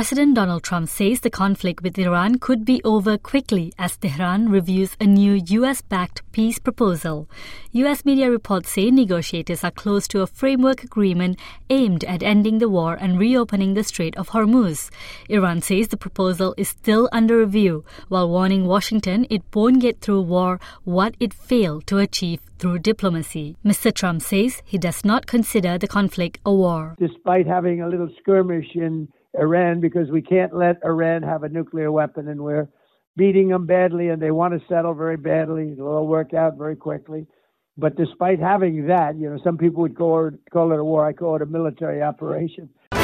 President Donald Trump says the conflict with Iran could be over quickly as Tehran reviews a new U.S.-backed peace proposal. U.S. media reports say negotiators are close to a framework agreement aimed at ending the war and reopening the Strait of Hormuz. Iran says the proposal is still under review, while warning Washington it won't get through war what it failed to achieve through diplomacy. Mr. Trump says he does not consider the conflict a war. Despite having a little skirmish in Iran, because we can't let Iran have a nuclear weapon, and we're beating them badly, and they want to settle very badly. It'll all work out very quickly. But despite having that, some people would call it a war. I call it a military operation.